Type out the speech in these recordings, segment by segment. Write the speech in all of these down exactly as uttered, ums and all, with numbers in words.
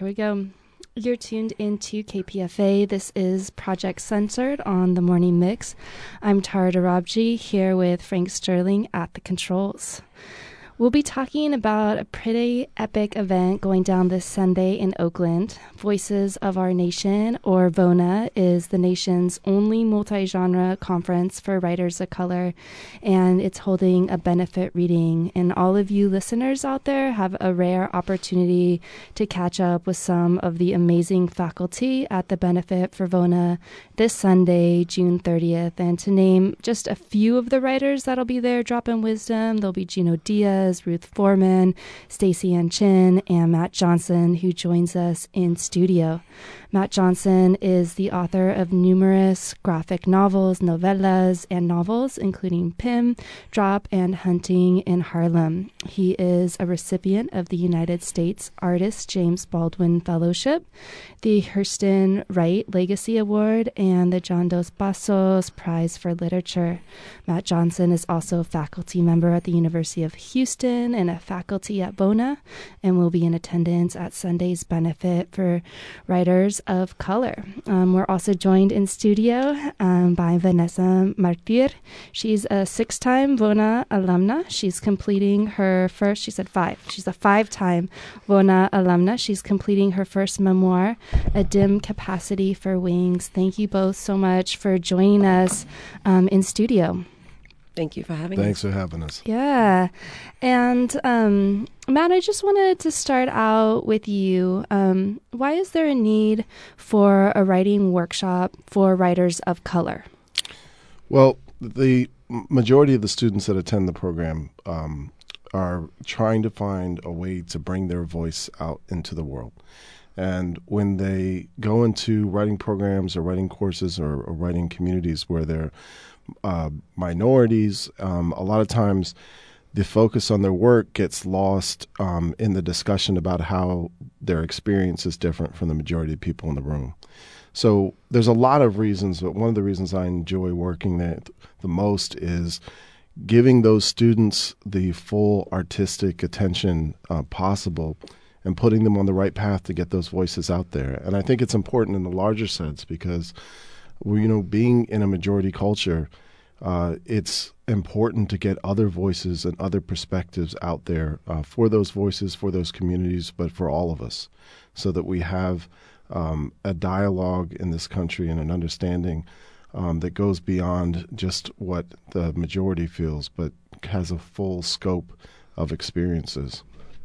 Here we go. You're tuned into K P F A. This is Project Censored on the Morning Mix. I'm Tara Darabji here with Frank Sterling at the controls. We'll be talking about a pretty epic event going down this Sunday in Oakland. Voices of Our Nation, or VONA, is the nation's only multi-genre conference for writers of color, and it's holding a benefit reading. And all of you listeners out there have a rare opportunity to catch up with some of the amazing faculty at the benefit for VONA this Sunday, June thirtieth. And to name just a few of the writers that'll be there dropping wisdom, there'll be Gino Diaz, Ruth Foreman, Stacey Ann Chin, and Matt Johnson, who joins us in studio. Matt Johnson is the author of numerous graphic novels, novellas, and novels, including Pym, Drop, and Hunting in Harlem. He is a recipient of the United States Artist James Baldwin Fellowship, the Hurston Wright Legacy Award, and the John Dos Passos Prize for Literature. Matt Johnson is also a faculty member at the University of Houston and a faculty at VONA, and will be in attendance at Sunday's benefit for writers of color. Um, we're also joined in studio um, by Vanessa Martir. She's a six-time VONA alumna. She's completing her first, she said five. She's a five-time VONA alumna. She's completing her first memoir, A Dim Capacity for Wings. Thank you both so much for joining us um, in studio. Thank you for having Thanks us. for having us. Yeah. And um, Matt, I just wanted to start out with you. Um, why is there a need for a writing workshop for writers of color? Well, the majority of the students that attend the program um, are trying to find a way to bring their voice out into the world. And when they go into writing programs or writing courses or, or writing communities where they're uh, minorities, um, a lot of times the focus on their work gets lost um, in the discussion about how their experience is different from the majority of people in the room. So there's a lot of reasons, but one of the reasons I enjoy working there the most is giving those students the full artistic attention uh, possible and putting them on the right path to get those voices out there. And I think it's important in the larger sense because, well, you know, being in a majority culture, uh, it's important to get other voices and other perspectives out there uh, for those voices, for those communities, but for all of us, so that we have um, a dialogue in this country and an understanding um, that goes beyond just what the majority feels, but has a full scope of experiences.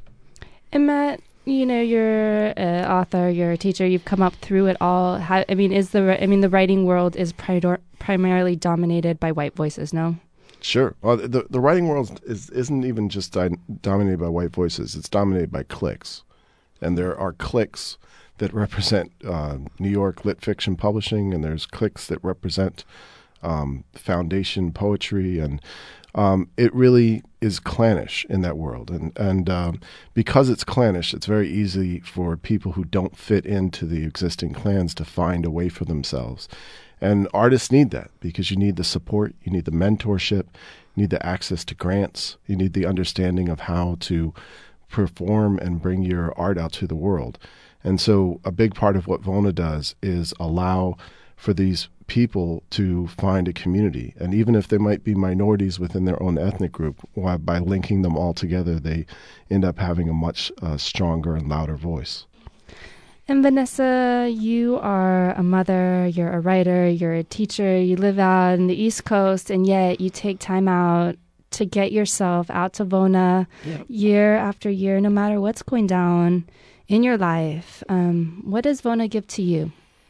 And Matt, you know, you're an author, you're a teacher, you've come up through it all. How, I mean, is the I mean, the writing world is pri- primarily dominated by white voices, no? Sure. Well, the the writing world is isn't even just di- dominated by white voices. It's dominated by cliques, and there are cliques that represent uh, New York lit fiction publishing, and there's cliques that represent um, foundation poetry, and um, it really is clannish in that world. And and um, because it's clannish, it's very easy for people who don't fit into the existing clans to find a way for themselves. And artists need that because you need the support, you need the mentorship, you need the access to grants, you need the understanding of how to perform and bring your art out to the world. And so a big part of what VONA does is allow for these people to find a community. And even if they might be minorities within their own ethnic group, why, by linking them all together, they end up having a much uh, stronger and louder voice. And Vanessa, you are a mother, you're a writer, you're a teacher, you live out in the East Coast, and yet you take time out to get yourself out to VONA yep. year after year, no matter what's going down in your life. Um, what does VONA give to you?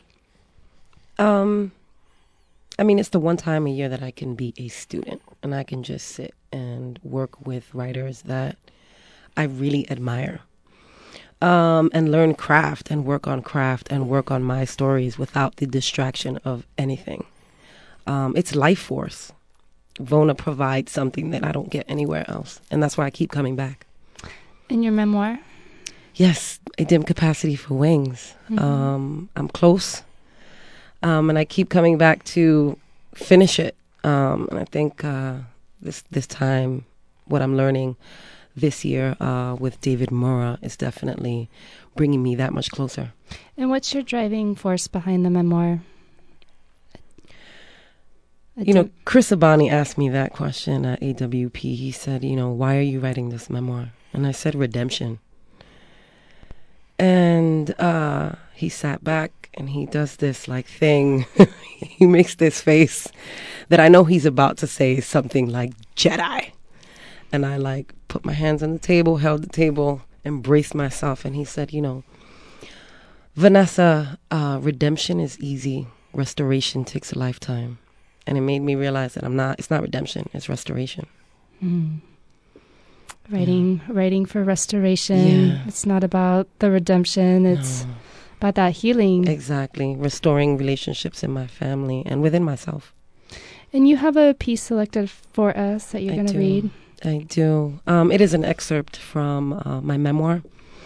Um, I mean, it's the one time a year that I can be a student and I can just sit and work with writers that I really admire. Um, and learn craft and work on craft and work on my stories without the distraction of anything. Um, it's life force. VONA provides something that I don't get anywhere else. And that's why I keep coming back. In your memoir? Yes, A Dim Capacity for Wings. Mm-hmm. Um, I'm close. Um, and I keep coming back to finish it. Um, and I think uh, this this time, what I'm learning this year uh, with David Mura is definitely bringing me that much closer. And what's your driving force behind the memoir? You know, Chris Abani asked me that question at A W P. He said, you know, why are you writing this memoir? And I said, redemption. And uh, he sat back and he does this like thing. He makes this face that I know he's about to say something like Jedi. And I like put my hands on the table, held the table, embraced myself. And he said, you know, Vanessa, uh, redemption is easy. Restoration takes a lifetime. And it made me realize that I'm not, it's not redemption, it's restoration. Mm. Writing, yeah. writing for restoration. Yeah. It's not about the redemption. It's no. about that healing. Exactly. Restoring relationships in my family and within myself. And you have a piece selected for us that you're going to read. I do. Um, it is an excerpt from uh, my memoir.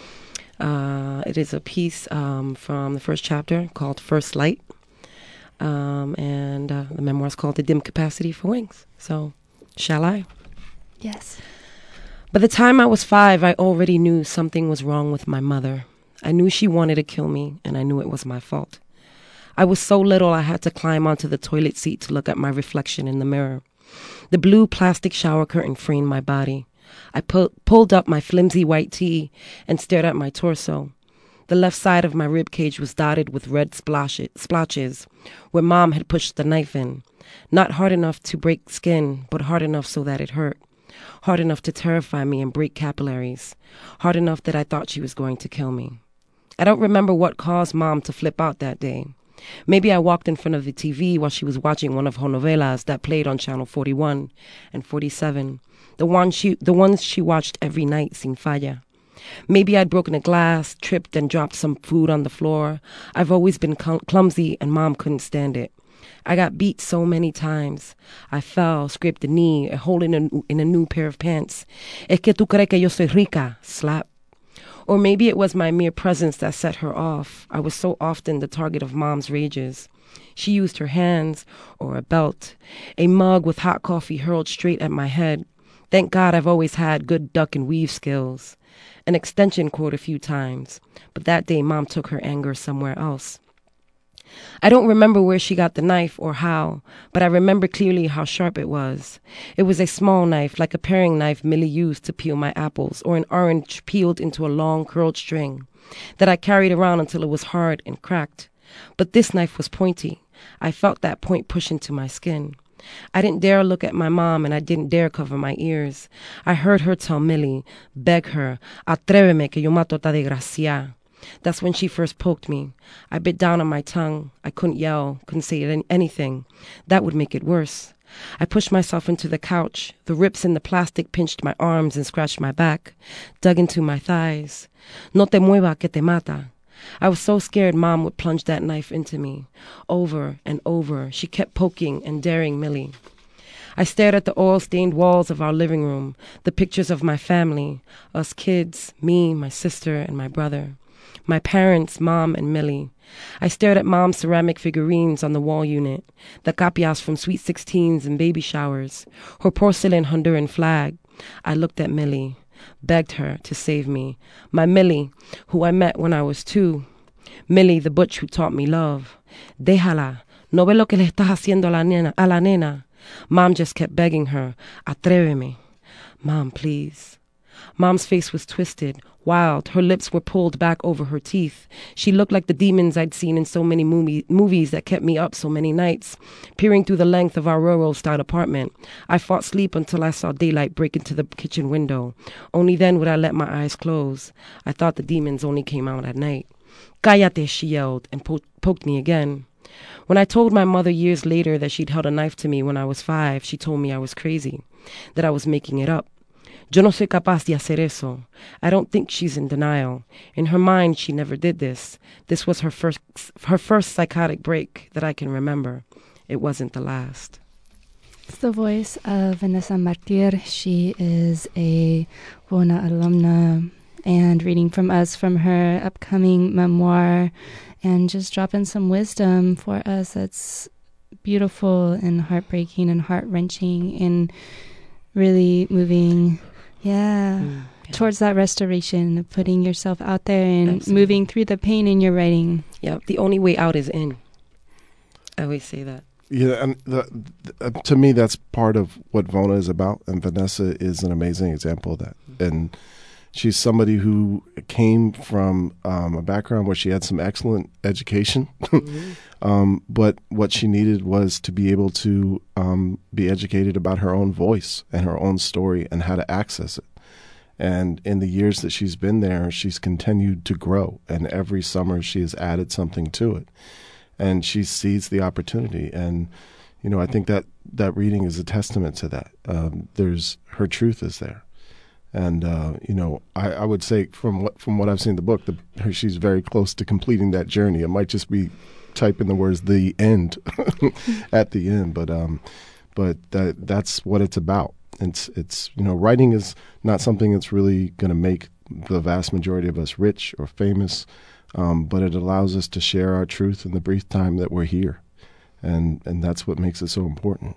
Uh, it is a piece um, from the first chapter called First Light. Um, and uh, the memoir is called The Dim Capacity for Wings. So, shall I? Yes. By the time I was five, I already knew something was wrong with my mother. I knew she wanted to kill me, and I knew it was my fault. I was so little I had to climb onto the toilet seat to look at my reflection in the mirror. The blue plastic shower curtain framed my body. I pu- pulled up my flimsy white tee and stared at my torso. The left side of my rib cage was dotted with red splashes, splotches where Mom had pushed the knife in. Not hard enough to break skin, but hard enough so that it hurt. Hard enough to terrify me and break capillaries. Hard enough that I thought she was going to kill me. I don't remember what caused Mom to flip out that day. Maybe I walked in front of the T V while she was watching one of her novelas that played on Channel forty-one and forty-seven. The, one she, the ones she watched every night, sin falla. Maybe I'd broken a glass, tripped and dropped some food on the floor. I've always been cl- clumsy and Mom couldn't stand it. I got beat so many times. I fell, scraped a knee, a hole in a, in a new pair of pants. Es que tú crees que yo soy rica? Slap. Or maybe it was my mere presence that set her off. I was so often the target of Mom's rages. She used her hands or a belt. A mug with hot coffee hurled straight at my head. Thank God I've always had good duck and weave skills. An extension cord a few times, but that day Mom took her anger somewhere else. I don't remember where she got the knife or how, but I remember clearly how sharp it was. It was a small knife, like a paring knife Millie used to peel my apples, or an orange peeled into a long curled string, that I carried around until it was hard and cracked. But this knife was pointy. I felt that point push into my skin. I didn't dare look at my mom, and I didn't dare cover my ears. I heard her tell Millie, beg her, atréveme que yo mato esta desgracia. That's when she first poked me. I bit down on my tongue. I couldn't yell, couldn't say anything. That would make it worse. I pushed myself into the couch. The rips in the plastic pinched my arms and scratched my back, dug into my thighs. No te mueva que te mata. I was so scared Mom would plunge that knife into me. Over and over, she kept poking and daring Millie. I stared at the oil-stained walls of our living room, the pictures of my family, us kids, me, my sister, and my brother. My parents, Mom, and Millie. I stared at Mom's ceramic figurines on the wall unit, the capias from sweet sixteens and baby showers, her porcelain Honduran flag. I looked at Millie, begged her to save me. My Millie, who I met when I was two. Millie, the butch who taught me love. Déjala, no ve lo que le estás haciendo a la nena, a la nena. Mom just kept begging her, atréveme. Mom, please. Mom's face was twisted, wild. Her lips were pulled back over her teeth. She looked like the demons I'd seen in so many movie, movies that kept me up so many nights. Peering through the length of our rural-style apartment, I fought sleep until I saw daylight break into the kitchen window. Only then would I let my eyes close. I thought the demons only came out at night. Cállate, she yelled, and po- poked me again. When I told my mother years later that she'd held a knife to me when I was five, she told me I was crazy, that I was making it up. Yo no soy capaz de hacer eso. I don't think she's in denial. In her mind, she never did this. This was her first, her first psychotic break that I can remember. It wasn't the last. It's the voice of Vanessa Martir. She is a W O N A alumna and reading from us from her upcoming memoir and just dropping some wisdom for us that's beautiful and heartbreaking and heart-wrenching and really moving. Yeah. Mm, towards that restoration, putting yourself out there and Absolutely. moving through the pain in your writing. Yeah, the only way out is in. I always say that. Yeah, and the, the, uh, to me, that's part of what Vona is about, and Vanessa is an amazing example of that. Mm-hmm. And she's somebody who came from um, a background where she had some excellent education, mm-hmm. um, but what she needed was to be able to um, be educated about her own voice and her own story and how to access it. And in the years that she's been there, she's continued to grow, and every summer she has added something to it. And she sees the opportunity, and you know, I think that that reading is a testament to that. Um, there's her truth is there, and uh, you know, I, I would say from what from what I've seen in the book, the, her, she's very close to completing that journey. It might just be typing the words "the end" at the end, but um, but that that's what it's about. It's it's you know, writing is not something that's really going to make the vast majority of us rich or famous. Um, but it allows us to share our truth in the brief time that we're here. And and that's what makes it so important.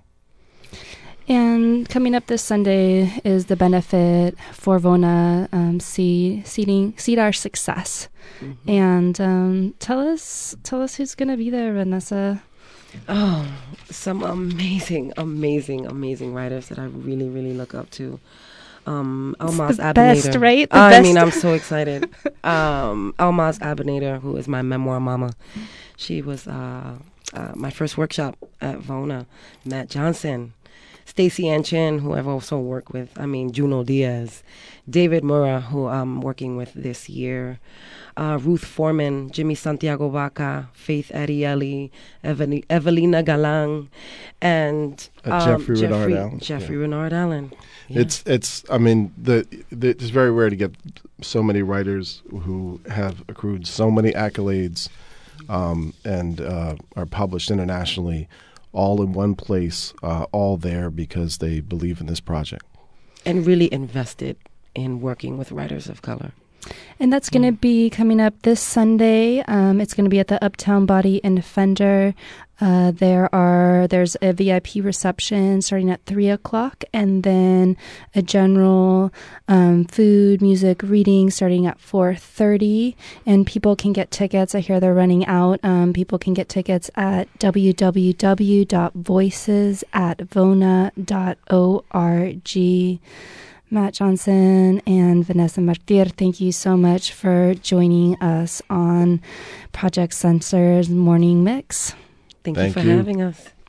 And coming up this Sunday is the benefit for Vona, um, seed, seeding, Seed Our Success. Mm-hmm. And um, tell us tell us who's going to be there, Vanessa. Oh, some amazing, amazing, amazing writers that I really, really look up to. Um, Almaz Abednator. Best, right? The I best. mean, I'm so excited. um, Almaz Abednator, who is my memoir mama. She was uh, uh, my first workshop at Vona. Matt Johnson, Stacey Ann Chin, who I've also worked with. I mean, Juno Diaz, David Murrah, who I'm working with this year. Uh, Ruth Foreman, Jimmy Santiago Vaca, Faith Ariely, Evelina, Evelina Galang, and uh, um, Jeffrey, Jeffrey Renard Allen. Jeffrey Yeah. Renard Allen. Yeah. It's it's. I mean, the, the it's very rare to get so many writers who have accrued so many accolades, um, and uh, are published internationally, all in one place, uh, all there because they believe in this project and really invested in working with writers of color. And that's going to be coming up this Sunday. Um, it's going to be at the Uptown Body and Fender. Uh, there are there's a V I P reception starting at three o'clock, and then a general um, food, music, reading starting at four thirty. And people can get tickets. I hear they're running out. Um, people can get tickets at w w w dot voices at vona dot org. Matt Johnson and Vanessa Martir, thank you so much for joining us on Project Censored Morning Mix. Thank, Thank you for you. having us.